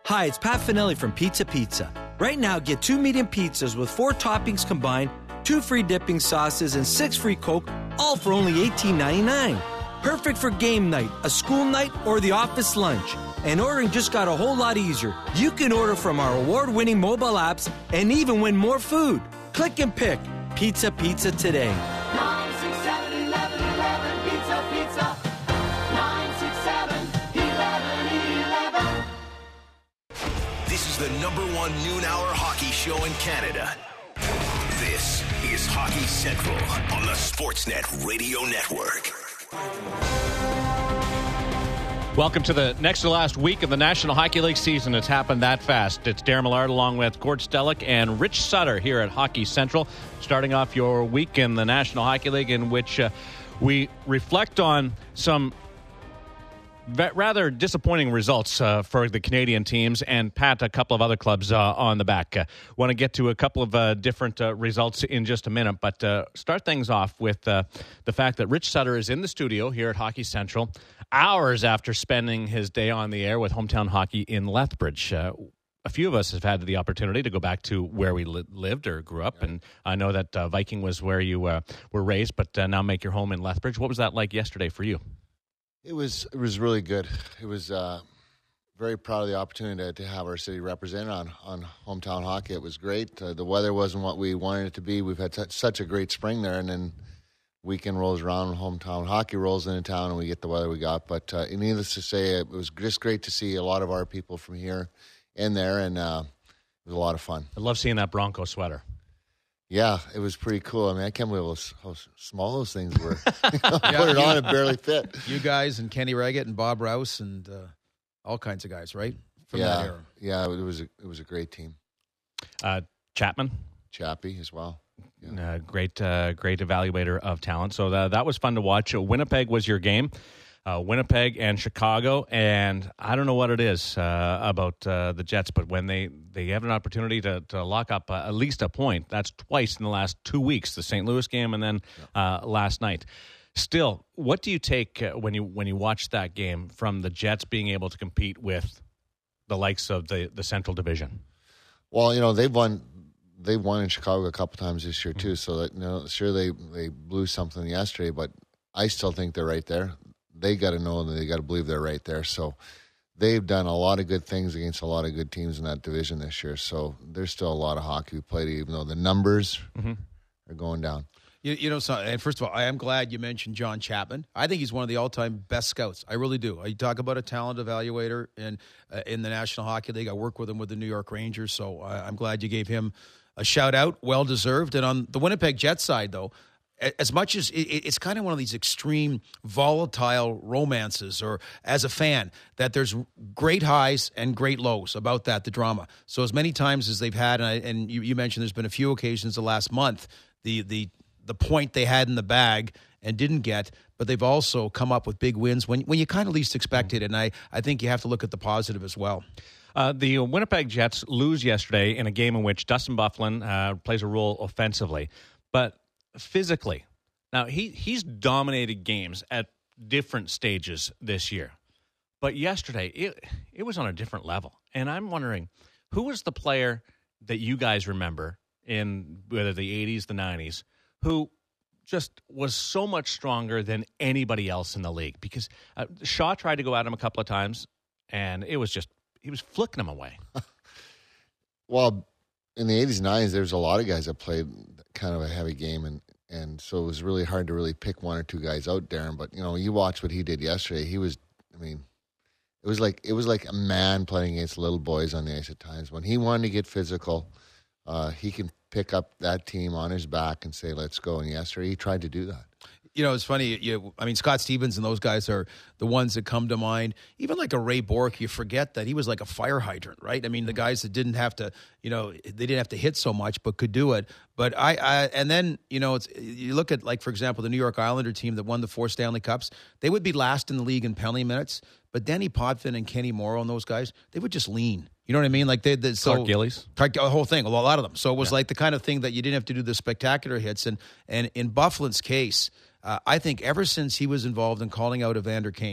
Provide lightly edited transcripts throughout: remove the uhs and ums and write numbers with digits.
Hi, it's Pat Finelli from Pizza Pizza. Right now, get 2 medium pizzas with 4 toppings combined, 2 free dipping sauces, and 6 free Coke, all for only $18.99. Perfect for game night, a school night, or the office lunch. And ordering just got a whole lot easier. You can order from our award-winning mobile apps and even win more food. Click and pick. Pizza Pizza today. 967-1111, Pizza Pizza. 967-1111. This is the #1 noon-hour hockey show in Canada. This is Hockey Central on the Sportsnet Radio Network. Welcome to the next to last week of the National Hockey League season. It's happened that fast. It's Darren Millard along with Gord Stellick and Rich Sutter here at Hockey Central, starting off your week in the National Hockey League, in which we reflect on some rather disappointing results for the Canadian teams, and Pat, a couple of other clubs on the back. Want to get to a couple of different results in just a minute, but start things off with the fact that Rich Sutter is in the studio here at Hockey Central, hours after spending his day on the air with Hometown Hockey in Lethbridge. A few of us have had the opportunity to go back to where we lived or grew up, and I know that Viking was where you were raised, but now make your home in Lethbridge. What was that like yesterday for you? It was really good. It was very proud of the opportunity to have our city represented on Hometown Hockey. It was great. The weather wasn't what we wanted it to be. We've had such a great spring there, and then weekend rolls around, Hometown Hockey rolls into town, and we get the weather we got. But needless to say, it was just great to see a lot of our people from here in there, and it was a lot of fun. I love seeing that Bronco sweater. Yeah, it was pretty cool. I mean, I can't believe how small those things were. Put it on, it barely fit. You guys and Kenny Reggett and Bob Rouse and all kinds of guys, right? From that era. Yeah, it was a great team. Chapman? Chappie as well. Yeah. Great evaluator of talent. So that was fun to watch. Winnipeg was your game. Winnipeg and Chicago, and I don't know what it is about the Jets, but when they have an opportunity to lock up at least a point, that's twice in the last 2 weeks, the St. Louis game and then last night. Still, what do you take when you watch that game from the Jets being able to compete with the likes of the Central Division? Well, they've won in Chicago a couple times this year too, so that sure they blew something yesterday, but I still think they're right there. They got to know and they got to believe they're right there. So they've done a lot of good things against a lot of good teams in that division this year. So there's still a lot of hockey we played, even though the numbers are going down. And first of all, I am glad you mentioned John Chapman. I think he's one of the all-time best scouts. I really do. You talk about a talent evaluator in the National Hockey League. I work with him with the New York Rangers, so I'm glad you gave him a shout-out. Well-deserved. And on the Winnipeg Jets side, though, as much as it's kind of one of these extreme volatile romances, or as a fan, that there's great highs and great lows about that, the drama. So as many times as they've had, and you mentioned there's been a few occasions the last month, the point they had in the bag and didn't get, but they've also come up with big wins when you kind of least expect it. And I think you have to look at the positive as well. The Winnipeg Jets lose yesterday in a game in which Dustin Byfuglien plays a role offensively, but physically. Now, he's dominated games at different stages this year. But yesterday, it was on a different level. And I'm wondering, who was the player that you guys remember in whether the 80s, the 90s, who just was so much stronger than anybody else in the league? Because Shaw tried to go at him a couple of times, and it was just, he was flicking him away. Well, in the 80s and 90s, there was a lot of guys that played kind of a heavy game, and so it was really hard to really pick one or two guys out, Darren. But, you watch what he did yesterday. It was like a man playing against little boys on the ice at times. When he wanted to get physical, he can pick up that team on his back and say, let's go. And yesterday, he tried to do that. It's funny. Scott Stevens and those guys are the ones that come to mind. Even like a Ray Bourque, you forget that he was like a fire hydrant, right? I mean, the guys that didn't have to, they didn't have to hit so much, but could do it. But and then, it's, you look at, like, for example, the New York Islander team that won the 4 Stanley Cups. They would be last in the league in penalty minutes, but Denny Potvin and Kenny Morrow and those guys, they would just lean. You know what I mean? Like Clark Gillies, the whole thing, a lot of them. So it was like the kind of thing that you didn't have to do the spectacular hits. And in Byfuglien's case, I think ever since he was involved in calling out Evander Kane,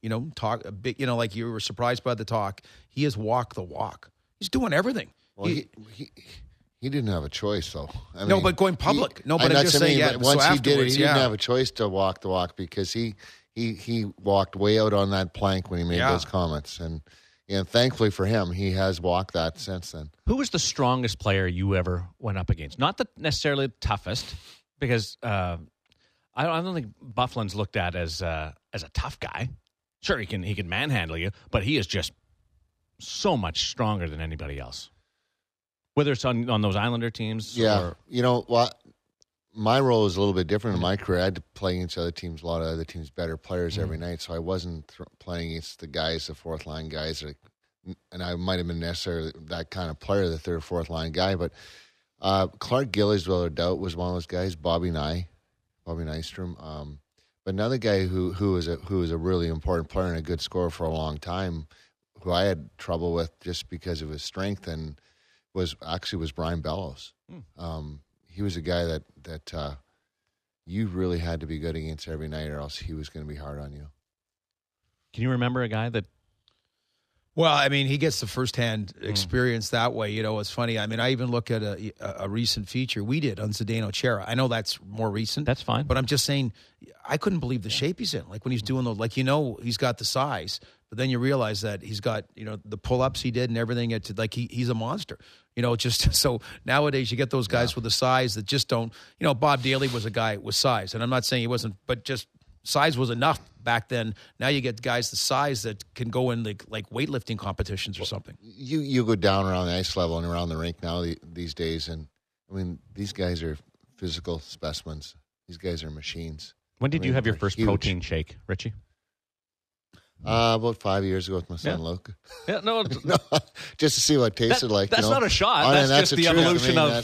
talk a bit, like you were surprised by the talk. He has walked the walk. He's doing everything. Well, he didn't have a choice, though. No, but going public. I'm just saying, but once he did it, he didn't yeah. have a choice to walk the walk because he walked way out on that plank when he made those comments. And thankfully for him, he has walked that since then. Who was the strongest player you ever went up against? Not the necessarily the toughest, because I don't think Byfuglien's looked at as a tough guy. Sure, he can manhandle you, but he is just so much stronger than anybody else. Whether it's on those Islander teams. Yeah. Or, you know what? My role is a little bit different in my career. I had to play against other teams, a lot of other teams, better players every night. So I wasn't playing against the guys, the fourth line guys, and I might have been necessarily that kind of player, the third, fourth line guy. But Clark Gillies, without a doubt, was one of those guys. Bobby Nystrom. But another guy who was a really important player and a good scorer for a long time, who I had trouble with just because of his strength, and was Brian Bellows. He was a guy that you really had to be good against every night, or else he was going to be hard on you. can you remember a guy that? Well, I mean, he gets the firsthand experience that way. You know, it's funny. I mean, I even look at a recent feature we did on Zdeno Chara. I know that's more recent. That's fine. But I'm just saying, I couldn't believe the shape he's in. Like when he's doing those, like, he's got the size, but then you realize that he's got, the pull-ups he did and everything. He's a monster. Just so nowadays you get those guys with the size that just don't, Bob Daly was a guy with size. And I'm not saying he wasn't, but just size was enough back then. Now you get guys the size that can go in like weightlifting competitions or something. You go down around the ice level and around the rink now these days, and I mean these guys are physical specimens. These guys are machines. When did you have your first protein shake, Richie? About 5 years ago with my son Luke. Yeah, no, no, just to see what it tasted like. That's not a shot. That's just the evolution of.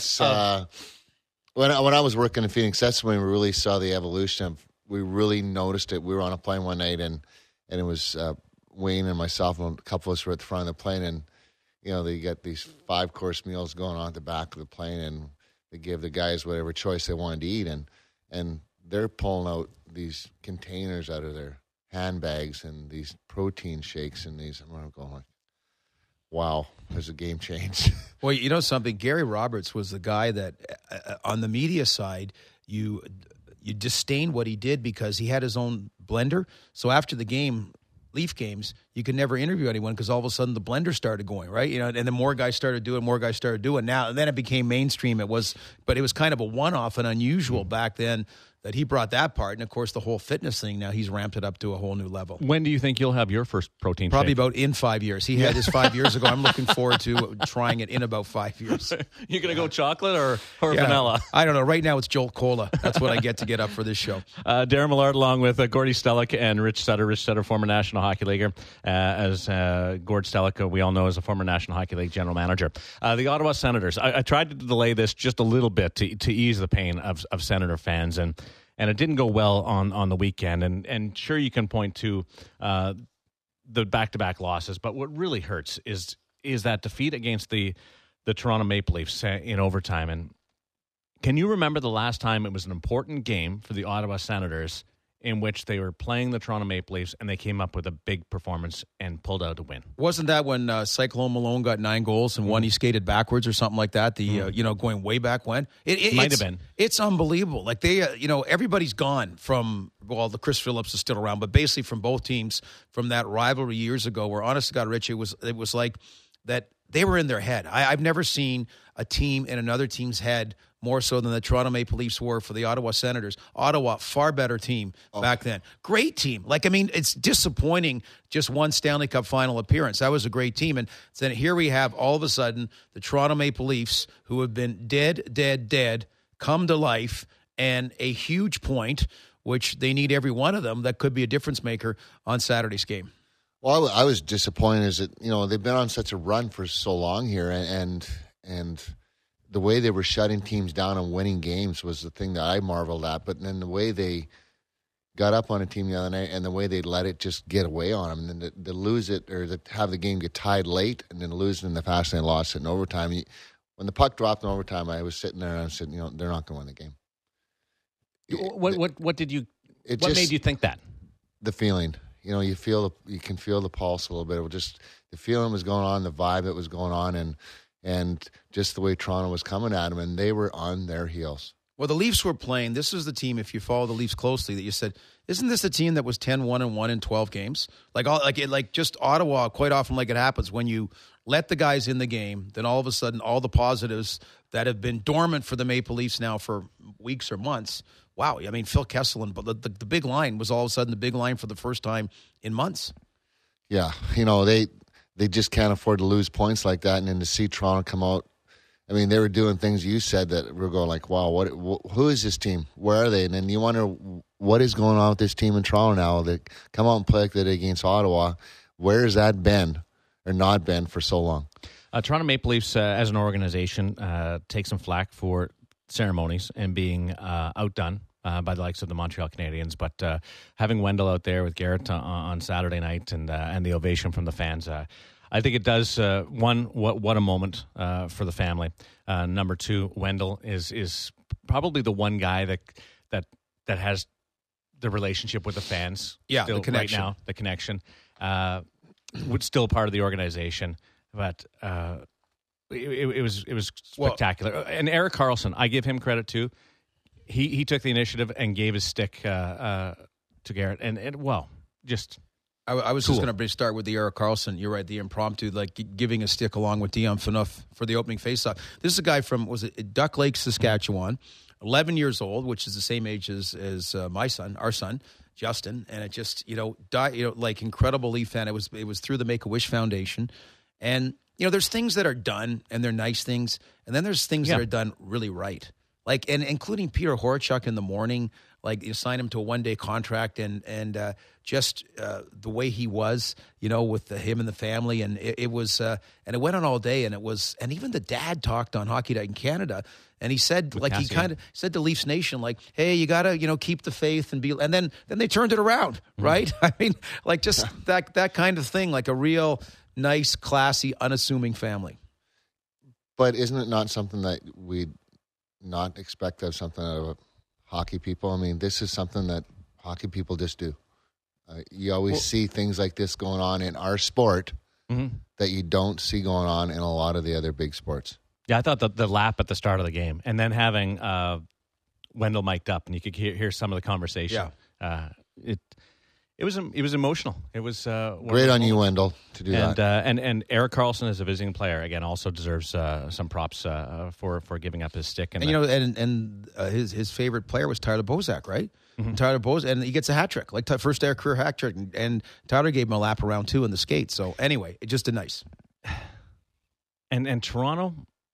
When I was working in Phoenix, that's when we really saw the evolution of. We really noticed it. We were on a plane one night, and it was Wayne and myself, and a couple of us were at the front of the plane, and they got these 5-course meals going on at the back of the plane, and they give the guys whatever choice they wanted to eat, and they're pulling out these containers out of their handbags and these protein shakes and these. I'm going like, wow, there's a game change. Well, you know something? Gary Roberts was the guy that on the media side, you disdained what he did because he had his own blender. So after the game, Leaf games, you could never interview anyone because all of a sudden the blender started going, right? And then more guys started doing. Now, and then it became mainstream. But it was kind of a one-off and unusual back then that he brought that part. And of course, the whole fitness thing, now he's ramped it up to a whole new level. When do you think you'll have your first protein Probably shake? about in 5 years. He had his 5 years ago. I'm looking forward to trying it in about 5 years. You going to go chocolate or vanilla? I don't know. Right now it's Jolt Cola. That's what I get up for this show. Darren Millard along with Gordy Stellick and Rich Sutter. Rich Sutter, former National Hockey Leaguer. As Gord Stellick, we all know, is a former National Hockey League general manager. The Ottawa Senators. I tried to delay this just a little bit to ease the pain of Senator fans, and it didn't go well on the weekend. And sure, you can point to the back-to-back losses, but what really hurts is that defeat against the Toronto Maple Leafs in overtime. And can you remember the last time it was an important game for the Ottawa Senators in which they were playing the Toronto Maple Leafs and they came up with a big performance and pulled out a win? Wasn't that when Cyclone Malone got 9 goals and one he skated backwards or something like that? Going way back when? It might have been. It's unbelievable. Like they, everybody's gone from, the Chris Phillips is still around, but basically from both teams from that rivalry years ago where, honest to God, Rich, it was like that they were in their head. I've never seen a team in another team's head more so than the Toronto Maple Leafs were for the Ottawa Senators. Ottawa, far better team back then. Great team. It's disappointing just one Stanley Cup final appearance. That was a great team. And then here we have all of a sudden the Toronto Maple Leafs, who have been dead, come to life, and a huge point, which they need every one of them, that could be a difference maker on Saturday's game. Well, I was disappointed is that, they've been on such a run for so long here, and the way they were shutting teams down and winning games was the thing that I marveled at. But then the way they got up on a team the other night and the way they let it just get away on them, and then to lose it or to have the game get tied late and then lose it in the fashion they lost it in overtime. When the puck dropped in overtime, I was sitting there and I said, they're not going to win the game. What made you think that? The feeling. You know, you can feel the pulse a little bit. It was just the feeling was going on, the vibe that was going on, and just the way Toronto was coming at them, and they were on their heels. Well, the Leafs were playing. This is the team, if you follow the Leafs closely, that you said, isn't this a team that was 10-1-1 in 12 games? Like just Ottawa, quite often like it happens, when you let the guys in the game, then all of a sudden all the positives that have been dormant for the Maple Leafs now for weeks or months. Wow, I mean, Phil Kessel, but the big line was all of a sudden the big line for the first time in months. Yeah, you know, they just can't afford to lose points like that, and then to see Toronto come out, I mean, they were doing things you said that we're going like, wow, who is this team? Where are they? And then you wonder what is going on with this team in Toronto now that come out and play like they did against Ottawa. Where has that been or not been for so long? Toronto Maple Leafs, as an organization, take some flack for ceremonies and being outdone by the likes of the Montreal Canadiens. But having Wendell out there with Garrett on Saturday night and the ovation from the fans, I think it does. One, what a moment for the family. Number two, Wendell is probably the one guy that has the relationship with the fans. Yeah, still the connection. Right now, the connection. Still part of the organization, but it was spectacular. And Erik Karlsson, I give him credit too. He took the initiative and gave his stick to Garrett, and well, just. I was just going to start with the Erik Karlsson. You're right, the impromptu, like giving a stick along with Dion Phaneuf for the opening faceoff. This is a guy from, Duck Lake, Saskatchewan, 11 years old, which is the same age as my son, our son, Justin. And it just, like incredible Leaf fan. It was through the Make-A-Wish Foundation. And, there's things that are done, and they're nice things. And then there's things that are done really right. Like, and including Peter Horachuk in the morning, like you sign him to a one-day contract, and just the way he was, with him and the family, and it was, and it went on all day, and even the dad talked on Hockey Night in Canada, and he said, with like Cassian. He kind of said to Leafs Nation, like, hey, you gotta, keep the faith and then they turned it around, right? I mean, like just that kind of thing, like a real nice, classy, unassuming family. But isn't it not something that we'd not expect of something out of hockey people? I mean, this is something that hockey people just do. You always see things like this going on in our sport that you don't see going on in a lot of the other big sports. Yeah, I thought the lap at the start of the game, and then having Wendell mic'd up, and you could hear some of the conversation. Yeah. It was emotional. It was great on you, Wendell, to do that. And Erik Karlsson, as a visiting player, again, also deserves some props for giving up his stick. And his favorite player was Tyler Bozak, right? Mm-hmm. Tyler Bozak, and he gets a hat trick, like first ever career hat trick. And Tyler gave him a lap around too in the skate. So anyway, it just a nice. And Toronto,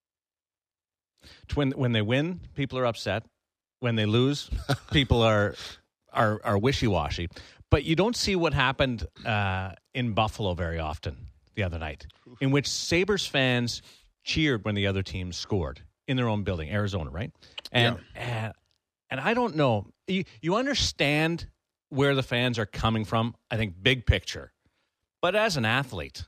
when they win, people are upset. When they lose, people are wishy-washy. But you don't see what happened in Buffalo very often the other night, in which Sabres fans cheered when the other team scored in their own building, Arizona, right? And I don't know. You understand where the fans are coming from, I think, big picture. But as an athlete,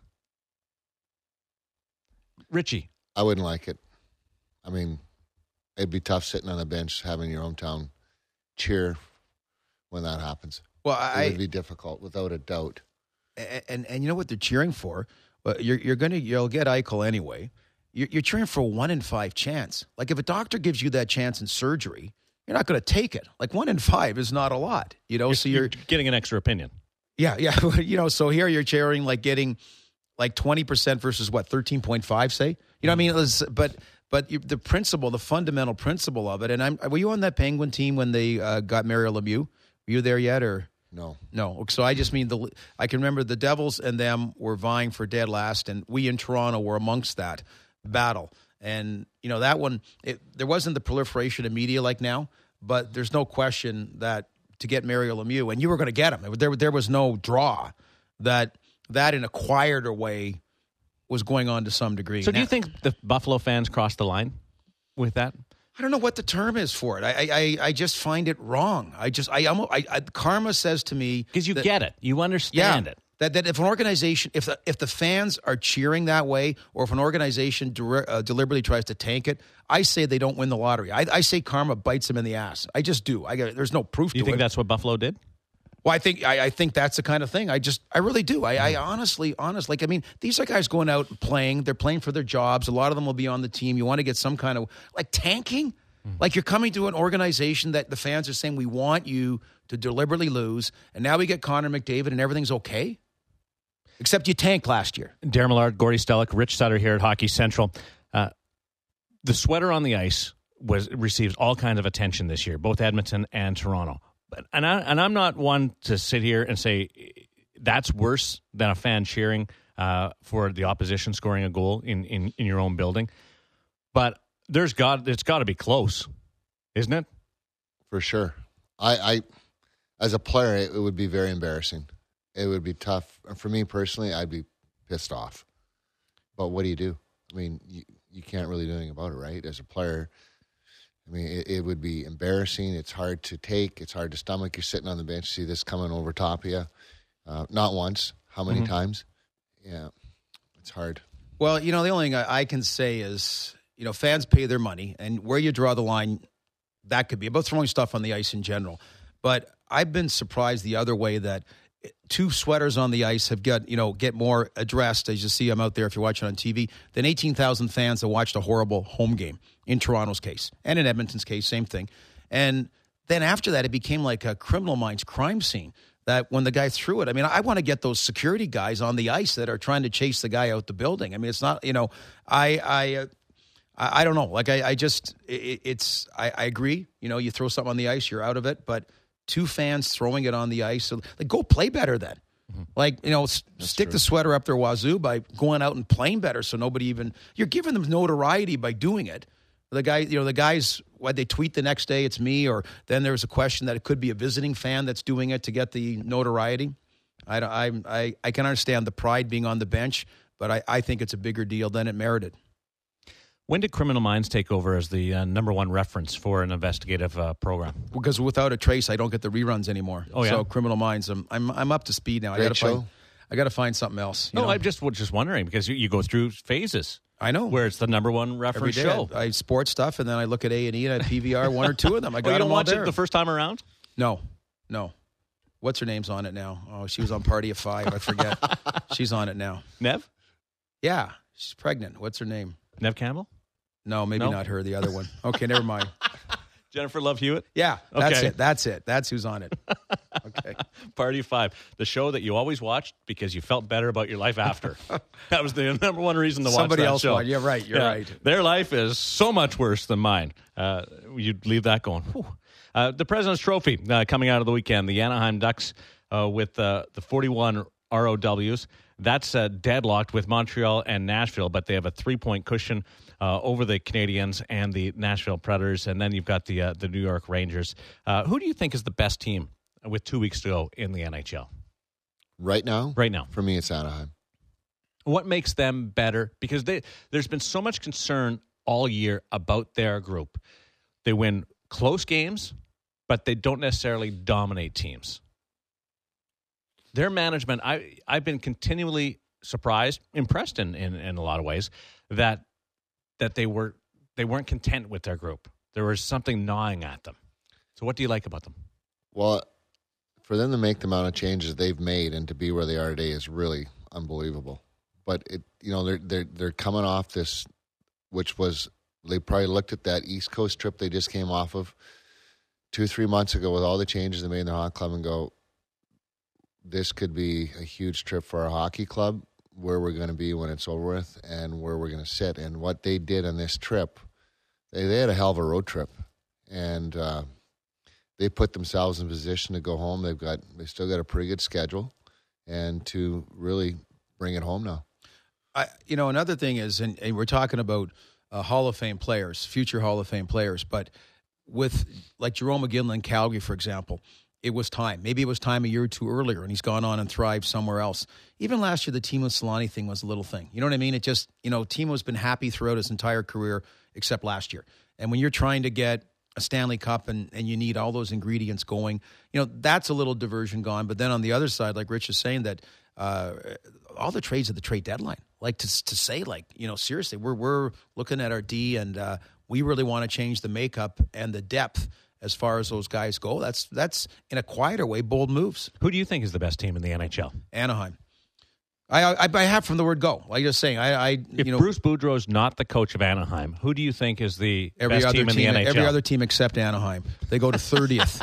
Richie. I wouldn't like it. I mean, it'd be tough sitting on a bench having your hometown cheer when that happens. Well, it would be difficult, without a doubt. And you know what they're cheering for? You'll get Eichel anyway. You're cheering for a 1 in 5 chance. Like if a doctor gives you that chance in surgery, you're not going to take it. Like 1 in 5 is not a lot, So you're getting an extra opinion. Yeah. So here you're cheering like getting like 20% versus what 13.5, say. What I mean? But the principle, the fundamental principle of it. And were you on that Penguin team when they got Mario Lemieux? Were you there yet, or no? So I just mean I can remember the Devils and them were vying for dead last, and we in Toronto were amongst that battle. And that one, there wasn't the proliferation of media like now, but there's no question that to get Mario Lemieux, and you were going to get him. There was no draw that in a quieter way was going on to some degree. So do you think the Buffalo fans crossed the line with that? I don't know what the term is for it. I just find it wrong. Karma says to me, because you get it, you understand it. That if an organization, if the fans are cheering that way, or if an organization deliberately tries to tank it, I say they don't win the lottery. I say karma bites them in the ass. I just do. There's no proof to it. You think that's what Buffalo did? Well, I think that's the kind of thing. I really do. I honestly, like, I mean, these are guys going out and playing. They're playing for their jobs. A lot of them will be on the team. You want to get some kind of, like, tanking? Like, you're coming to an organization that the fans are saying, we want you to deliberately lose, and now we get Connor McDavid and everything's okay? Except you tanked last year. Darren Millard, Gordy Stellick, Rich Sutter here at Hockey Central. The sweater on the ice receives all kinds of attention this year, both Edmonton and Toronto. And I'm not one to sit here and say that's worse than a fan cheering for the opposition scoring a goal in your own building. But it's got to be close, isn't it? For sure. I as a player, it would be very embarrassing. It would be tough. For me personally, I'd be pissed off. But what do you do? I mean, you can't really do anything about it, right? As a player, I mean, it would be embarrassing. It's hard to take. It's hard to stomach. You're sitting on the bench, see this coming over top of you. Not once. How many times? Yeah, it's hard. Well, the only thing I can say is, fans pay their money, and where you draw the line, that could be about throwing stuff on the ice in general. But I've been surprised the other way that two sweaters on the ice have get more addressed, as you see them out there if you're watching on TV, than 18,000 fans that watched a horrible home game in Toronto's case. And in Edmonton's case, same thing. And then after that, it became like a Criminal Minds crime scene that when the guy threw it, I mean, I want to get those security guys on the ice that are trying to chase the guy out the building. I mean, it's not, I don't know. Like, I agree. You throw something on the ice, you're out of it. But two fans throwing it on the ice, so, like, go play better then. Mm-hmm. Like, stick the sweater up their wazoo by going out and playing better, so nobody even, you're giving them notoriety by doing it. The guys, why they tweet the next day, it's me, or then there's a question that it could be a visiting fan that's doing it to get the notoriety. I can understand the pride being on the bench, but I think it's a bigger deal than it merited. When did Criminal Minds take over as the number one reference for an investigative program? Because without a trace, I don't get the reruns anymore. Oh, yeah? So Criminal Minds, I'm up to speed now. I got to find something else. I'm just wondering, because you go through phases. I know. Where it's the number one reference show. I sports stuff, and then I look at A&E and at PVR, one or two of them. I got you don't them all watch there. It the first time around? No. What's her name's on it now? Oh, she was on Party of Five. I forget. She's on it now. Nev? Yeah, she's pregnant. What's her name? Nev Campbell? No, maybe not her, the other one. Okay, never mind. Jennifer Love Hewitt? Yeah, that's it. That's who's on it. Okay. Party of Five, the show that you always watched because you felt better about your life after. That was the number one reason to watch Somebody that else show. You're right. You're right. Their life is so much worse than mine. You'd leave that going. The President's Trophy coming out of the weekend. The Anaheim Ducks with the 41 ROWs. That's deadlocked with Montreal and Nashville, but they have a 3-point cushion over the Canadiens and the Nashville Predators. And then you've got the New York Rangers. Who do you think is the best team with 2 weeks to go in the NHL? Right now? Right now. For me, it's Anaheim. What makes them better? Because there's been so much concern all year about their group. They win close games, but they don't necessarily dominate teams. Their management, I've been continually surprised, impressed in a lot of ways, that they weren't content with their group. There was something gnawing at them. So what do you like about them? Well, for them to make the amount of changes they've made and to be where they are today is really unbelievable. But they're coming off this, which was, they probably looked at that East Coast trip they just came off of 2-3 months ago with all the changes they made in the hockey club and go, this could be a huge trip for our hockey club, where we're going to be when it's over with and where we're going to sit. And what they did on this trip, they had a hell of a road trip. And they put themselves in position to go home. They still got a pretty good schedule and to really bring it home now. Another thing is, and we're talking about Hall of Fame players, future Hall of Fame players, but with like Jerome McGinley in Calgary, for example, it was time. Maybe it was time a year or two earlier, and he's gone on and thrived somewhere else. Even last year, the Timo Solani thing was a little thing. You know what I mean? It just, Timo's been happy throughout his entire career except last year. And when you're trying to get a Stanley Cup and you need all those ingredients going, that's a little diversion gone. But then on the other side, like Rich is saying, that all the trades at the trade deadline, like to say, like, seriously, we're looking at our D and we really want to change the makeup and the depth as far as those guys go. That's in a quieter way, bold moves. Who do you think is the best team in the NHL? Anaheim. I have from the word go. Like you're saying, if Bruce Boudreau's not the coach of Anaheim, who do you think is the best team in the NHL? Every other team except Anaheim. They go to 30th.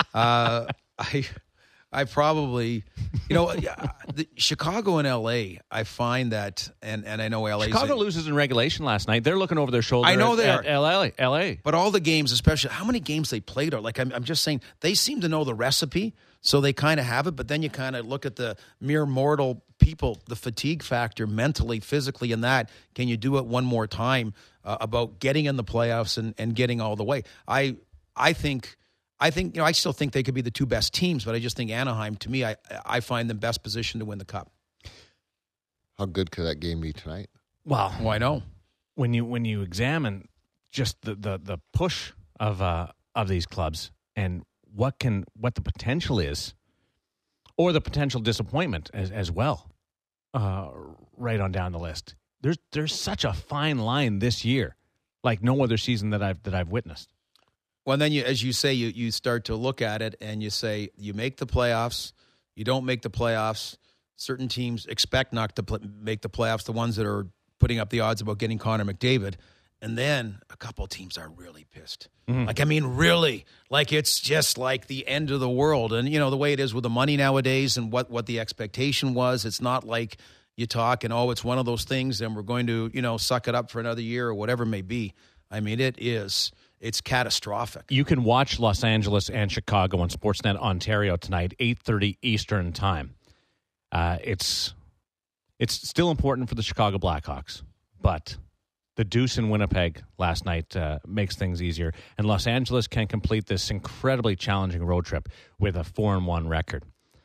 I probably, Chicago and L.A., I find that, and I know L.A. Chicago loses in regulation last night. They're looking over their shoulder. I know they at are. L.A. But all the games, especially, how many games they played are, like, I'm just saying, they seem to know the recipe, so they kind of have it, but then you kind of look at the mere mortal people, the fatigue factor mentally, physically, and that. Can you do it one more time about getting in the playoffs and getting all the way? I think, I still think they could be the two best teams, but I just think Anaheim, to me, I find them best positioned to win the Cup. How good could that game be tonight? Well, I know. When you examine just the push of these clubs and what the potential is, or the potential disappointment as well, right on down the list. There's such a fine line this year, like no other season that I've witnessed. Well, then as you say, you start to look at it and you say, you make the playoffs, you don't make the playoffs. Certain teams expect not to make the playoffs, the ones that are putting up the odds about getting Connor McDavid. And then a couple of teams are really pissed. Mm-hmm. Really. Like, it's just like the end of the world. And, the way it is with the money nowadays and what the expectation was, it's not like you talk and, it's one of those things and we're going to, suck it up for another year or whatever it may be. It's catastrophic. You can watch Los Angeles and Chicago on Sportsnet Ontario tonight, 8:30 Eastern Time. It's still important for the Chicago Blackhawks, but the deuce in Winnipeg last night makes things easier, and Los Angeles can complete this incredibly challenging road trip with a 4-1 record.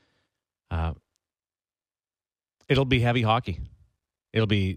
It'll be heavy hockey. It'll be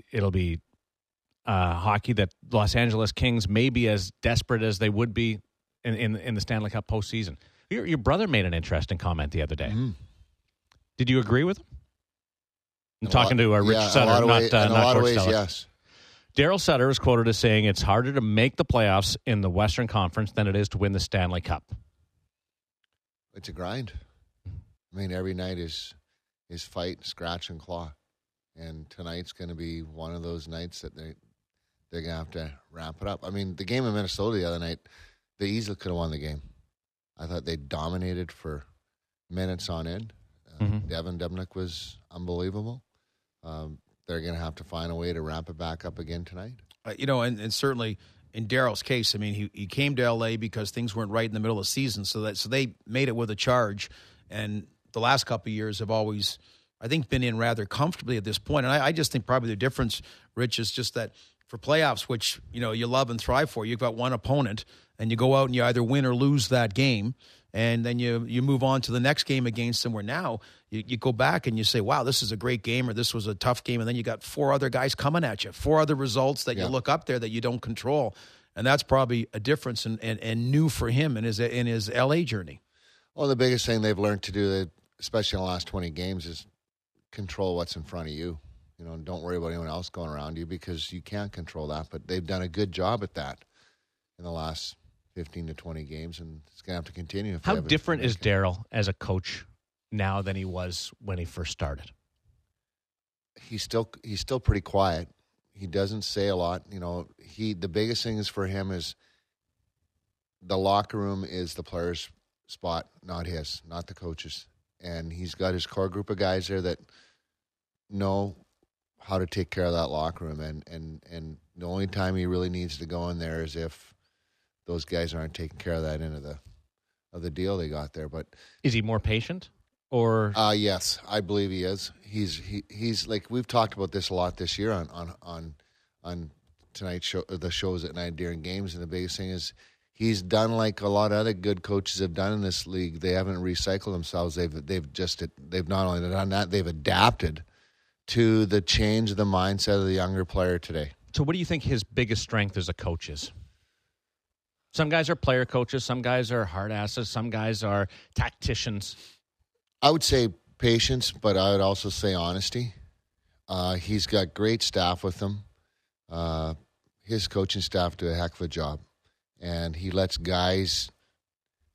hockey that Los Angeles Kings may be as desperate as they would be in the Stanley Cup postseason. Your brother made an interesting comment the other day. Mm. Did you agree with him? I'm talking to Rich Sutter, not in a lot of ways, Stella. yes. Darryl Sutter is quoted as saying it's harder to make the playoffs in the Western Conference than it is to win the Stanley Cup. It's a grind. Every night is fight, scratch, and claw. And tonight's going to be one of those nights that they're going to have to wrap it up. The game in Minnesota the other night, they easily could have won the game. I thought they dominated for minutes on end. Devin Dubnyk was unbelievable. They're going to have to find a way to wrap it back up again tonight. And certainly in Darryl's case, he came to L.A. because things weren't right in the middle of the season, so they made it with a charge. And the last couple of years have always, I think, been in rather comfortably at this point. And I just think probably the difference, Rich, is just that for playoffs, which you love and thrive for, you've got one opponent, and you go out and you either win or lose that game. And then you move on to the next game against them, where now you go back and you say, wow, this is a great game, or this was a tough game. And then you got 4 other guys coming at you, 4 other results that you look up there that you don't control. And that's probably a difference and new for him in his L.A. journey. Well, the biggest thing they've learned to do, especially in the last 20 games, is control what's in front of you. Don't worry about anyone else going around you, because you can't control that. But they've done a good job at that in the last 15 to 20 games, and it's going to have to continue. How different is Darryl as a coach now than he was when he first started? He's still pretty quiet. He doesn't say a lot. The biggest thing is for him is the locker room is the players' spot, not his, not the coach's. And he's got his core group of guys there that know how to take care of that locker room. And the only time he really needs to go in there is if those guys aren't taking care of that end of the deal they got there. But is he more patient, or? Yes, I believe he is. He's like, we've talked about this a lot this year on tonight's show, the shows at night during games, and the biggest thing is he's done like a lot of other good coaches have done in this league. They haven't recycled themselves. They've not only done that, they've adapted to the change of the mindset of the younger player today. So, what do you think his biggest strength as a coach is? Some guys are player coaches. Some guys are hard asses. Some guys are tacticians. I would say patience, but I would also say honesty. He's got great staff with him. His coaching staff do a heck of a job. And he lets guys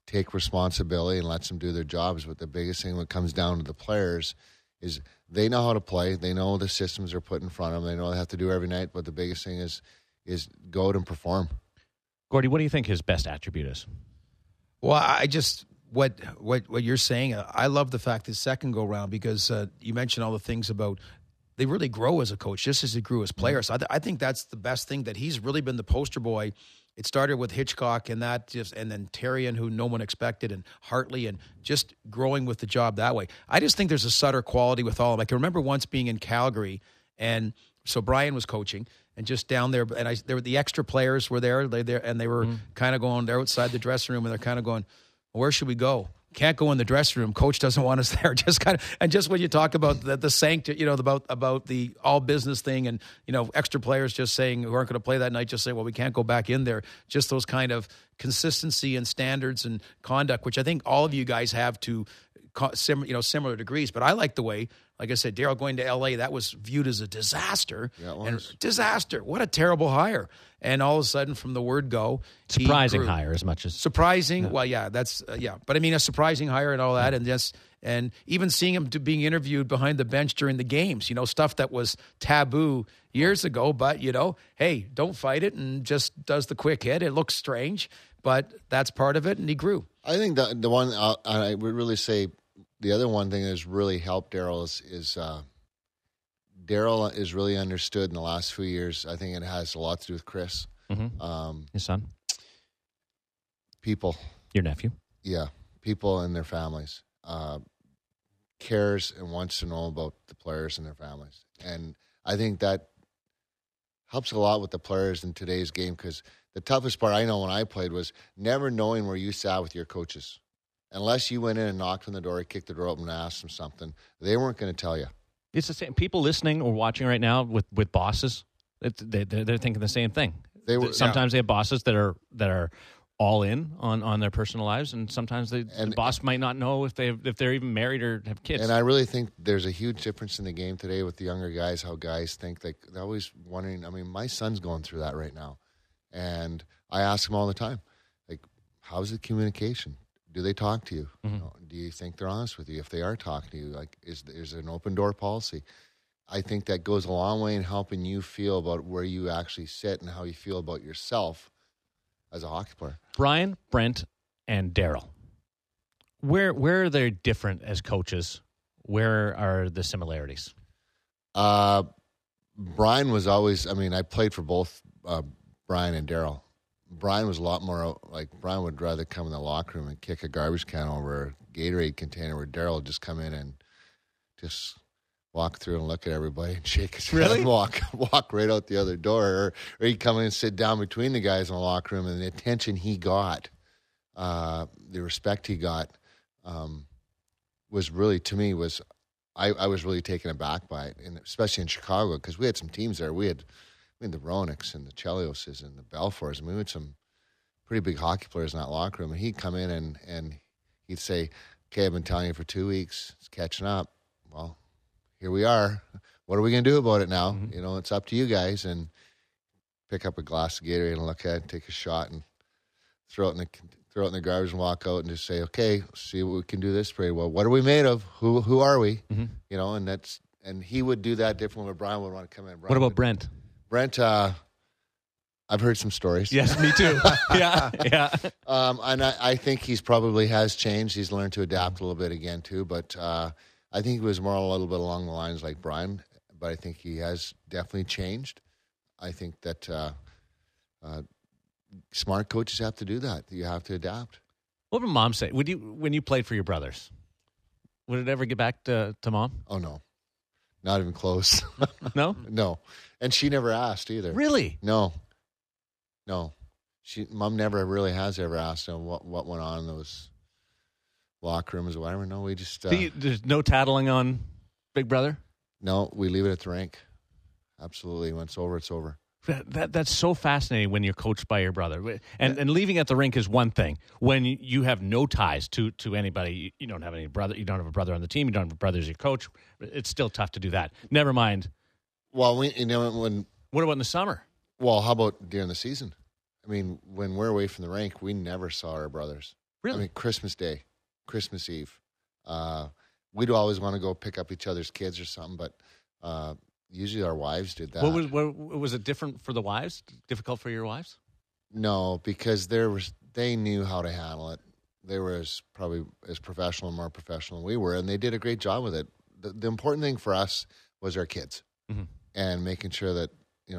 take responsibility and lets them do their jobs. But the biggest thing when it comes down to the players is they know how to play. They know the systems are put in front of them. They know they have to do every night. But the biggest thing is go out and perform. Gordy, what do you think his best attribute is? Well, I just what you're saying. I love the fact this second go round because you mentioned all the things about they really grow as a coach, just as he grew as players. So I think that's the best thing, that he's really been the poster boy. It started with Hitchcock and then Therrien, who no one expected, and Hartley, and just growing with the job that way. I just think there's a Sutter quality with all of them. I can remember once being in Calgary, and so Brian was coaching, and just down there, and there were the extra players were there, and they were kind of going, they're outside the dressing room, and they're kind of going, well, where should we go? Can't go in the dressing room. Coach doesn't want us there. Just when you talk about the sanctity, about the all business thing, and extra players just saying who aren't going to play that night, just say, well, we can't go back in there. Just those kind of consistency and standards and conduct, which I think all of you guys have to similar degrees. But I like the way, like I said, Daryl going to L.A., that was viewed as a disaster. Yeah, it was. Disaster. What a terrible hire. And all of a sudden, from the word go, surprising hire as much as surprising. Yeah. Well, yeah, that's but I mean, a surprising hire and all that, and even seeing him being interviewed behind the bench during the games, stuff that was taboo years ago. But hey, don't fight it, and just does the quick hit. It looks strange, but that's part of it, and he grew. I think the one I would really say, the other one thing that has really helped Daryl is Daryl is really understood in the last few years. I think it has a lot to do with Chris. Mm-hmm. His son? People. Your nephew? Yeah. People and their families. Cares and wants to know about the players and their families. And I think that helps a lot with the players in today's game, because the toughest part I know when I played was never knowing where you sat with your coaches. Unless you went in and knocked on the door, kicked the door open and asked them something, they weren't going to tell you. It's the same. People listening or watching right now with bosses, they're thinking the same thing. Sometimes they have bosses that are all in on their personal lives, and sometimes the boss might not know if they're even married or have kids. And I really think there's a huge difference in the game today with the younger guys. How guys think, like, they're always wondering. I mean, my son's going through that right now, and I ask him all the time, like, how's the communication? Do they talk to you? Mm-hmm. Do you think they're honest with you? If they are talking to you, like, is there an open door policy? I think that goes a long way in helping you feel about where you actually sit and how you feel about yourself as a hockey player. Brian, Brent, and Daryl, where are they different as coaches? Where are the similarities? Brian was always, I played for both Brian and Daryl. Brian was a lot more like, Brian would rather come in the locker room and kick a garbage can over a Gatorade container, where Daryl would just come in and just walk through and look at everybody and shake his head and walk right out the other door. Or he'd come in and sit down between the guys in the locker room, and the attention he got, the respect he got, was really, to me, I was really taken aback by it, and especially in Chicago, because we had some teams there. We had the Roniks and the Chelioses and the Belfours. We had some pretty big hockey players in that locker room. And he'd come in and he'd say, okay, I've been telling you for 2 weeks. It's catching up. Well, here we are. What are we going to do about it now? Mm-hmm. It's up to you guys. And pick up a glass of Gatorade and look at it and take a shot and throw it in the garbage and walk out and just say, okay, see what we can do this spray. Well, what are we made of? Who are we? Mm-hmm. And he would do that differently where Brian would want to come in. What about Brent? Brent, I've heard some stories. Yes, me too. yeah. And I think he's probably has changed. He's learned to adapt a little bit again too. But I think he was more a little bit along the lines like Brian. But I think he has definitely changed. I think that smart coaches have to do that. You have to adapt. What would Mom say? When you played for your brothers, would it ever get back to Mom? Oh, no. Not even close. No? No. And she never asked either. Really? No. Mom never really has ever asked what went on in those locker rooms or whatever. No, we just... there's no tattling on Big Brother? No, we leave it at the rink. Absolutely. When it's over, it's over. That's so fascinating when you're coached by your brother. And leaving at the rink is one thing. When you have no ties to anybody, you don't have any brother, you don't have a brother on the team, you don't have a brother as your coach, it's still tough to do that. Never mind. Well, what about in the summer? Well, how about during the season? When we're away from the rink, we never saw our brothers. Really? I mean, Christmas Day, Christmas Eve. We'd always want to go pick up each other's kids or something, but usually our wives did that. Was it different for the wives? Difficult for your wives? No, because they knew how to handle it. They were probably as professional and more professional than we were, and they did a great job with it. The important thing for us was our kids and making sure that,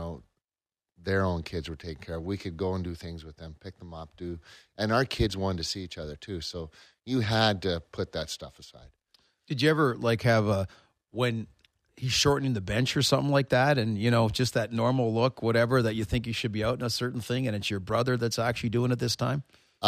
their own kids were taken care of. We could go and do things with them, pick them up, and our kids wanted to see each other too. So you had to put that stuff aside. Did you ever have when he's shortening the bench or something like that, and just that normal look, whatever, that you think you should be out in a certain thing, and it's your brother that's actually doing it this time?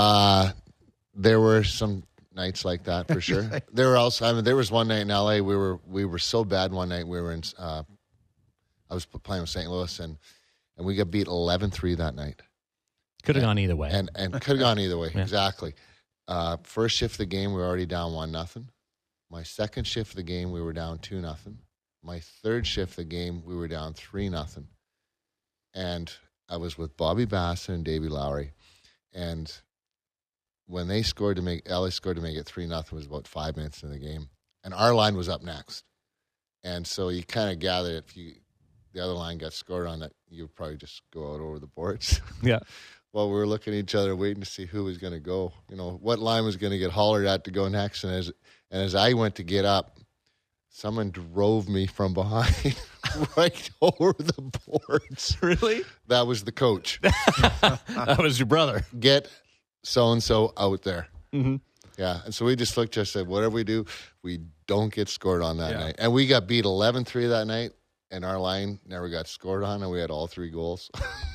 There were some nights like that for sure. There were also. There was one night in LA. We were so bad one night. We were in. I was playing with St. Louis and we got beat 11-3 that night. Could have gone either way. And could have gone either way. Yeah. Exactly. First shift of the game, we were already down 1-0. My second shift of the game, we were down 2-0. My third shift of the game, we were down 3-0. And I was with Bobby Bassett and Davey Lowry, and when they scored LA scored to make it 3-0 was about 5 minutes into the game. And our line was up next. And so you kind of gather if the other line got scored on, that you would probably just go out over the boards. Yeah. Well, we were looking at each other waiting to see who was going to go. What line was going to get hollered at to go next. And as I went to get up, someone drove me from behind right over the boards. Really? That was the coach. That was your brother. Get so-and-so out there. Mm-hmm. Yeah, and so we just looked and said, whatever we do, we don't get scored on that night. And we got beat 11-3 that night, and our line never got scored on, and we had all 3 goals.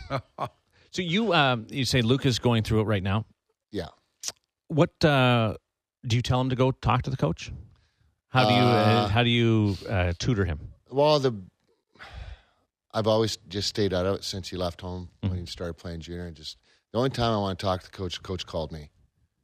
So you say Luca's going through it right now. Yeah. What do you tell him to go talk to the coach? How do you tutor him? Well, I've always just stayed out of it since he left home when he started playing junior. And just the only time I want to talk to the coach called me.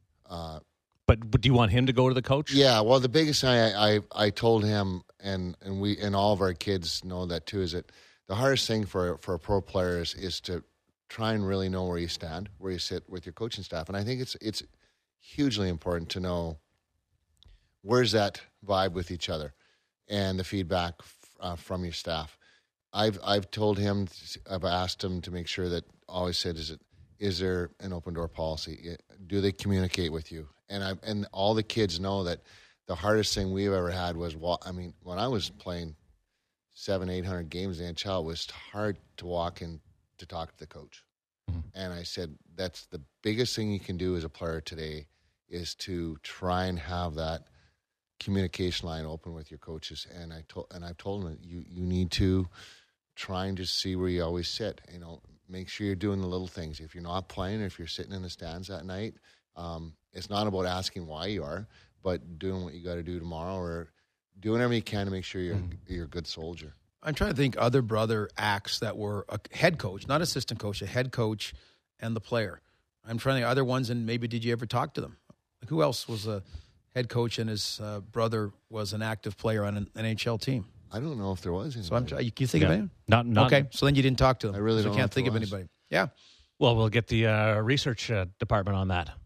But do you want him to go to the coach? Yeah. Well, the biggest thing I told him, and all of our kids know that too, is that the hardest thing for a pro player is to try and really know where you stand, where you sit with your coaching staff. And I think it's hugely important to know where's that vibe with each other and the feedback from your staff. I've told him, I've asked him to make sure that, always said, is there an open door policy? Do they communicate with you? And all the kids know that the hardest thing we've ever had was, when I was playing 700-800 games in the NHL, it was hard to walk in to talk to the coach. Mm-hmm. And I said, that's the biggest thing you can do as a player today, is to try and have that communication line open with your coaches. And I've told them that you need to try and just see where you always sit. Make sure you're doing the little things. If you're not playing, or if you're sitting in the stands that night, it's not about asking why you are, but doing what you got to do tomorrow, or doing whatever you can to make sure you're a good soldier. I'm trying to think other brother acts that were a head coach, not assistant coach, a head coach and the player. I'm trying to think other ones, and maybe did you ever talk to them? Like, who else was a head coach and his brother was an active player on an NHL team? I don't know if there was anybody. So can you think of anyone? Not okay, so then you didn't talk to them. I really don't. Can't think of anybody. Yeah. Well, we'll get the research department on that.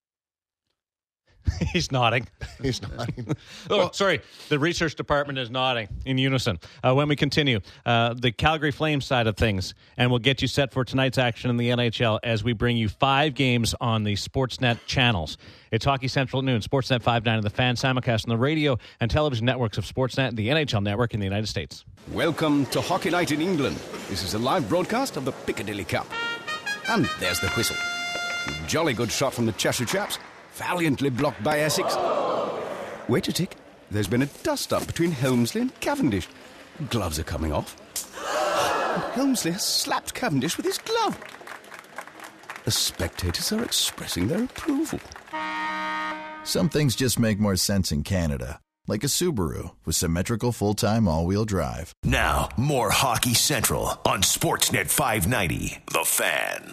He's nodding. He's nodding. Sorry. The research department is nodding in unison. When we continue, the Calgary Flames side of things, and we'll get you set for tonight's action in the NHL as we bring you 5 games on the Sportsnet channels. It's Hockey Central at noon, Sportsnet 590, and the Fan simulcast on the radio and television networks of Sportsnet and the NHL Network in the United States. Welcome to Hockey Night in England. This is a live broadcast of the Piccadilly Cup. And there's the whistle. Jolly good shot from the Cheshire Chaps. Valiantly blocked by Essex. Wait a tick. There's been a dust-up between Helmsley and Cavendish. Gloves are coming off. And Helmsley has slapped Cavendish with his glove. The spectators are expressing their approval. Some things just make more sense in Canada. Like a Subaru with symmetrical full-time all-wheel drive. Now, more Hockey Central on Sportsnet 590, The Fan.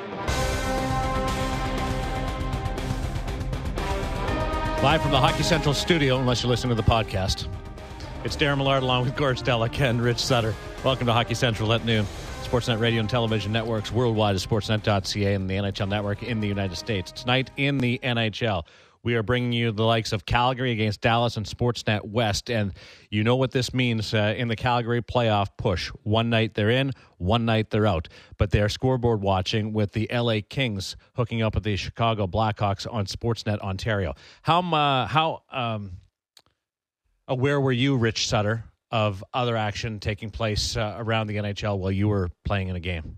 Live from the Hockey Central studio, unless you're listening to the podcast. It's Darren Millard along with Gord Stellick and Rich Sutter. Welcome to Hockey Central at noon. Sportsnet Radio and Television Networks worldwide is Sportsnet.ca and the NHL Network in the United States. Tonight in the NHL, we are bringing you the likes of Calgary against Dallas and Sportsnet West. And you know what this means in the Calgary playoff push. One night they're in, one night they're out. But they're scoreboard watching with the LA Kings hooking up with the Chicago Blackhawks on Sportsnet Ontario. How aware were you, Rich Sutter, of other action taking place around the NHL while you were playing in a game?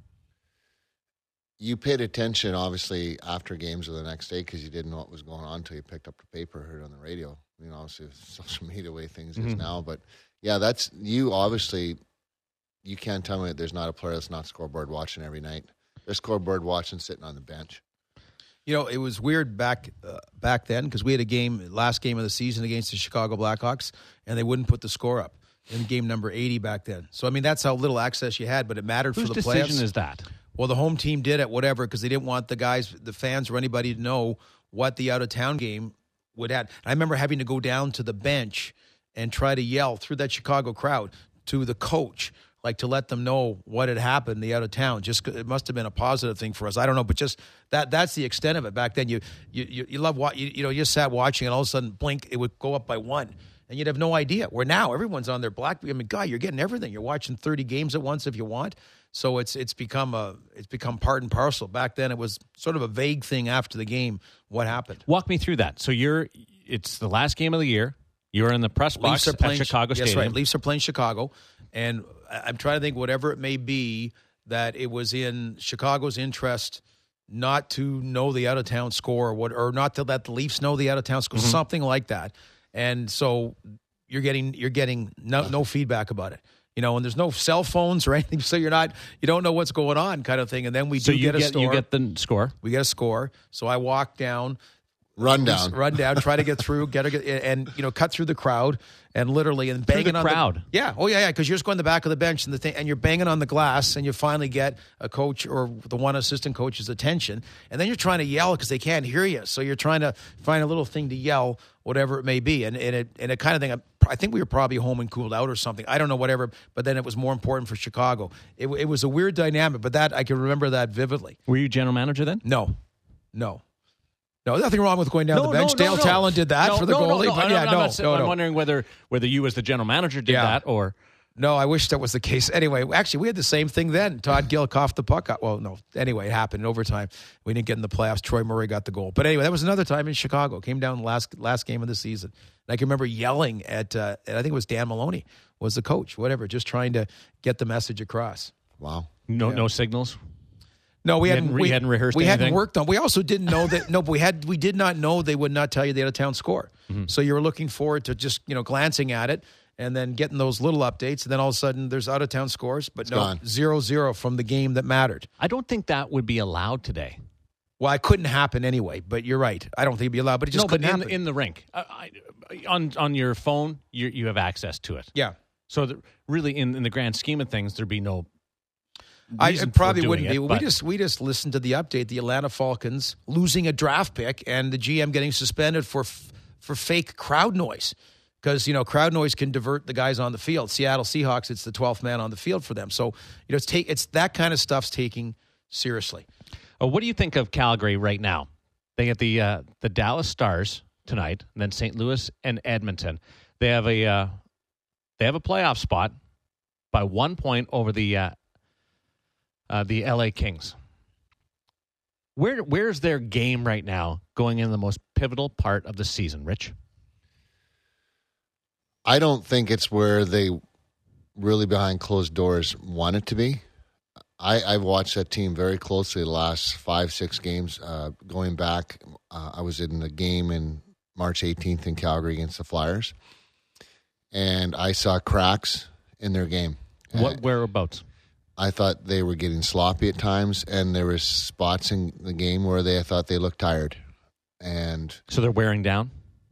You paid attention, obviously, after games or the next day because you didn't know what was going on until you picked up the paper, heard it on the radio. You know, obviously, social media, the way things is now. But, yeah, that's you. Obviously, you can't tell me that there's not a player that's not scoreboard watching every night. They're scoreboard watching sitting on the bench. You know, it was weird back then because we had a game, last game of the season against the Chicago Blackhawks, and they wouldn't put the score up in game number 80 back then. So, I mean, that's how little access you had, but it mattered for the playoffs. Whose decision is that? Well, the home team did it, whatever, because they didn't want the guys, the fans, or anybody to know what the out-of-town game would have. I remember having to go down to the bench and try to yell through that Chicago crowd to the coach, like to let them know what had happened, the out-of-town. Just it must have been a positive thing for us. I don't know, but just that's the extent of it. Back then, you love what you just sat watching, and all of a sudden, blink, it would go up by one. And you'd have no idea. Where now everyone's on their black. I mean, God, you're getting everything. You're watching 30 games at once if you want. So it's become part and parcel. Back then, it was sort of a vague thing after the game. What happened? Walk me through that. So it's the last game of the year. You're in the press box at Chicago Stadium. That's right. Leafs are playing Chicago, and I'm trying to think whatever it may be that it was in Chicago's interest not to know the out of town score or not to let the Leafs know the out of town score, something like that. And so you're getting no feedback about it, you know, and there's no cell phones or anything, so you don't know what's going on, kind of thing. And then we get a score. You get the score. We get a score. So I walk down, run down, try to get through, and cut through the crowd and literally and banging on the crowd. Yeah, because you're just going to the back of the bench and you're banging on the glass, and you finally get a coach or the one assistant coach's attention, and then you're trying to yell because they can't hear you, so you're trying to find a little thing to yell, whatever it may be, and it kind of thing. I think we were probably home and cooled out or something. I don't know, whatever. But then it was more important for Chicago. It was a weird dynamic, but that I can remember that vividly. Were you general manager then? No, nothing wrong with going down the bench. Dale Talon did that for the goalie. I'm wondering whether you as the general manager did that or... No, I wish that was the case. Anyway, actually, we had the same thing then. Todd Gill coughed the puck out. Well, no. Anyway, it happened in overtime. We didn't get in the playoffs. Troy Murray got the goal. But anyway, that was another time in Chicago. Came down last game of the season. And I can remember yelling at, I think it was Dan Maloney was the coach, whatever, just trying to get the message across. Wow. No signals? No, we hadn't rehearsed. We anything? hadn't worked on. We also didn't know that. No, but we did not know they would not tell you the out of town score. Mm-hmm. So you were looking forward to just glancing at it and then getting those little updates. And then all of a sudden, there's out of town scores, but gone. 0-0 from the game that mattered. I don't think that would be allowed today. Well, it couldn't happen anyway. But you're right. I don't think it'd be allowed. But it just couldn't happen in the rink. On your phone, you have access to it. Yeah. So really, in the grand scheme of things, there'd be no. It probably wouldn't be. We just listened to the update: the Atlanta Falcons losing a draft pick and the GM getting suspended for fake crowd noise because crowd noise can divert the guys on the field. Seattle Seahawks, it's the 12th man on the field for them. So it's that kind of stuff's taking seriously. What do you think of Calgary right now? They get the Dallas Stars tonight, and then St. Louis and Edmonton. They have a playoff spot by 1 point over the LA Kings. Where's their game right now going in the most pivotal part of the season, Rich? I don't think it's where they really behind closed doors want it to be. I've watched that team very closely the last 5-6 games. Going back, I was in the game in March 18th in Calgary against the Flyers, and I saw cracks in their game. Whereabouts? I thought they were getting sloppy at times, and there were spots in the game where I thought they looked tired. And so they're wearing down?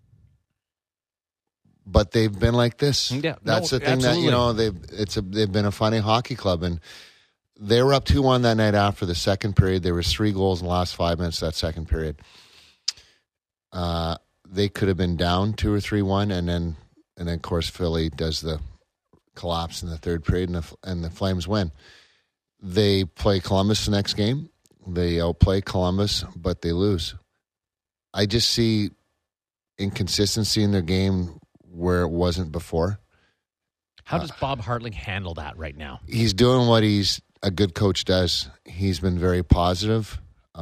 But they've been like this. Yeah, that's the thing absolutely. that they've been a funny hockey club, and they were up 2-1 that night after the second period. There was 3 goals in the last 5 minutes of that second period. They could have been down 2 or 3-1, and then of course Philly does the collapse in the third period, and the Flames win. They play Columbus the next game. They outplay Columbus, but they lose. I just see inconsistency in their game where it wasn't before. How does Bob Hartling handle that right now? He's doing what a good coach does. He's been very positive.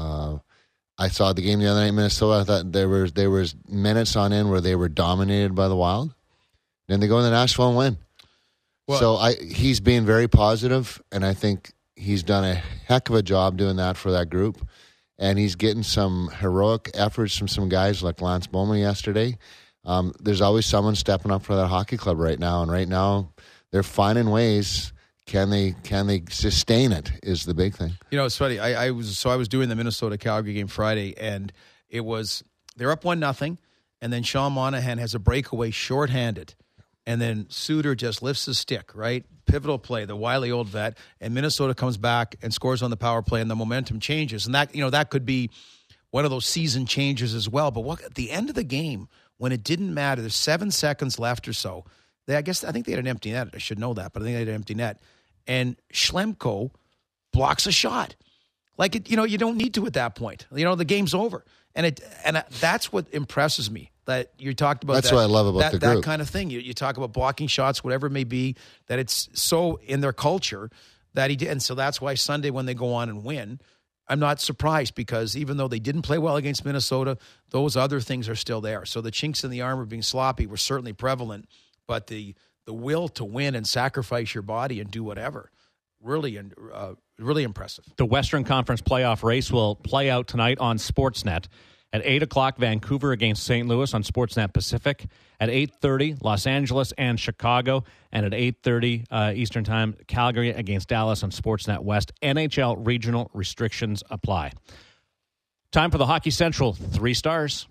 I saw the game the other night in Minnesota. I thought there was minutes on end where they were dominated by the Wild. Then they go into Nashville and win. Well, so he's being very positive, and I think he's done a heck of a job doing that for that group. And he's getting some heroic efforts from some guys like Lance Bowman yesterday. There's always someone stepping up for that hockey club right now, and right now they're finding ways. Can they sustain it is the big thing. You know, it's funny. I was doing the Minnesota Calgary game Friday, and they're up 1-0, and then Sean Monahan has a breakaway shorthanded, and then Suter just lifts his stick, right? Pivotal play, the wily old vet, and Minnesota comes back and scores on the power play, and the momentum changes. And that could be one of those season changes as well. But at the end of the game, when it didn't matter, there's 7 seconds left or so. I think they had an empty net. I should know that, but I think they had an empty net. And Schlemko blocks a shot. You don't need to at that point. The game's over. And that's what impresses me. That you talked about. That's what I love about the group. That kind of thing. You talk about blocking shots, whatever it may be, that it's so in their culture that he did. And so that's why Sunday when they go on and win, I'm not surprised, because even though they didn't play well against Minnesota, those other things are still there. So the chinks in the armor being sloppy were certainly prevalent, but the will to win and sacrifice your body and do whatever, really impressive. The Western Conference playoff race will play out tonight on Sportsnet. At 8 o'clock, Vancouver against St. Louis on Sportsnet Pacific. At 8:30, Los Angeles and Chicago. And at 8:30 Eastern Time, Calgary against Dallas on Sportsnet West. NHL regional restrictions apply. Time for the Hockey Central 3 stars.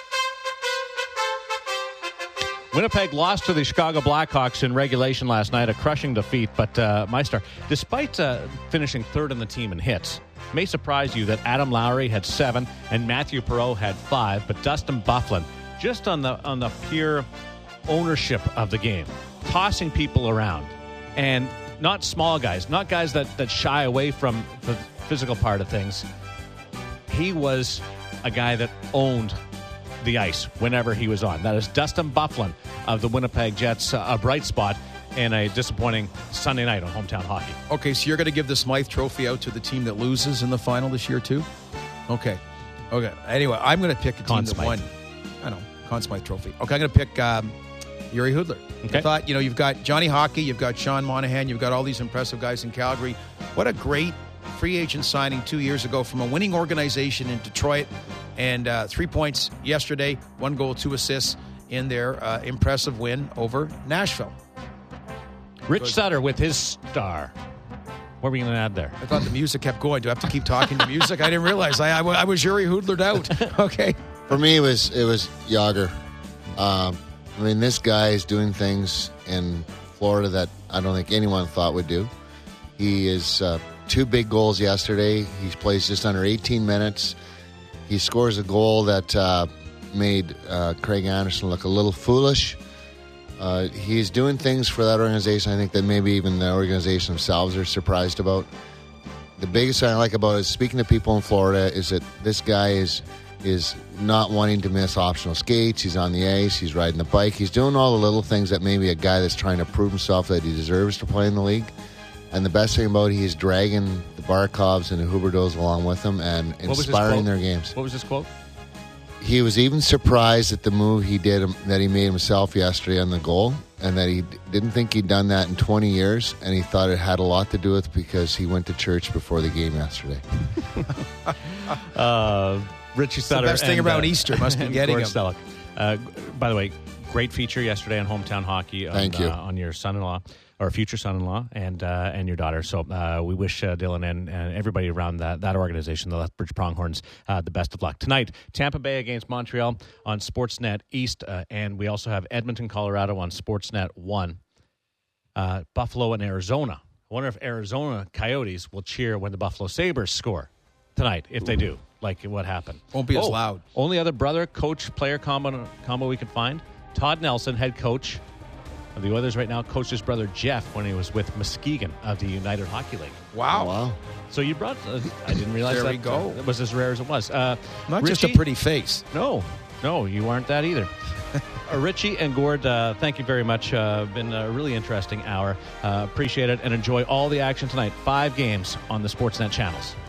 Winnipeg lost to the Chicago Blackhawks in regulation last night, a crushing defeat. But my star, despite finishing third in the team in hits, may surprise you that Adam Lowry had 7 and Matthew Perreault had 5, but Dustin Byfuglien, just on the pure ownership of the game, tossing people around, and not small guys, not guys that shy away from the physical part of things. He was a guy that owned the ice whenever he was on. That is Dustin Byfuglien of the Winnipeg Jets, a bright spot in a disappointing Sunday night on Hometown Hockey. Okay, so you're going to give the Smythe Trophy out to the team that loses in the final this year too? Okay. Anyway, I'm going to pick a team that won. I know, Conn Smythe Trophy. Okay, I'm going to pick Yuri Hudler. Okay. I thought, you've got Johnny Hockey, you've got Sean Monahan, you've got all these impressive guys in Calgary. What a great free agent signing 2 years ago from a winning organization in Detroit. And 3 points yesterday, 1 goal, 2 assists in their impressive win over Nashville. Rich Sutter with his star. What were we going to add there? I thought the music kept going. Do I have to keep talking to music? I didn't realize. I was Yuri Hudlered out. Okay. For me, it was Jágr. This guy is doing things in Florida that I don't think anyone thought would do. He is 2 big goals yesterday. He plays just under 18 minutes. He scores a goal that made Craig Anderson look a little foolish. He's doing things for that organization, I think, that maybe even the organization themselves are surprised about. The biggest thing I like about it is speaking to people in Florida is that this guy is not wanting to miss optional skates. He's on the ice. He's riding the bike. He's doing all the little things that maybe a guy that's trying to prove himself that he deserves to play in the league. And the best thing about it, he's dragging the Barkovs and the Huberdeaus along with him and inspiring their games. What was his quote? He was even surprised at the move he did, that he made himself yesterday on the goal, and that he didn't think he'd done that in 20 years, and he thought it had a lot to do with because he went to church before the game yesterday. Richie Sutter. The best thing about Easter must be getting him. By the way, great feature yesterday on Hometown Hockey. Thank you. On your son-in-law. Or future son-in-law and your daughter. So we wish Dylan and everybody around that organization, the Lethbridge Pronghorns, the best of luck. Tonight, Tampa Bay against Montreal on Sportsnet East, and we also have Edmonton, Colorado on Sportsnet 1. Buffalo and Arizona. I wonder if Arizona Coyotes will cheer when the Buffalo Sabres score tonight, if they do, like what happened. Won't be as loud. Only other brother, coach, player combo we could find, Todd Nelson, head coach of the Oilers right now coached his brother Jeff when he was with Muskegon of the United Hockey League. Wow. So you brought, I didn't realize There that we go. It was as rare as it was. Not just Richie? a pretty face. No, you aren't that either. Richie and Gord, thank you very much. Been a really interesting hour. Appreciate it and enjoy all the action tonight. 5 games on the Sportsnet channels.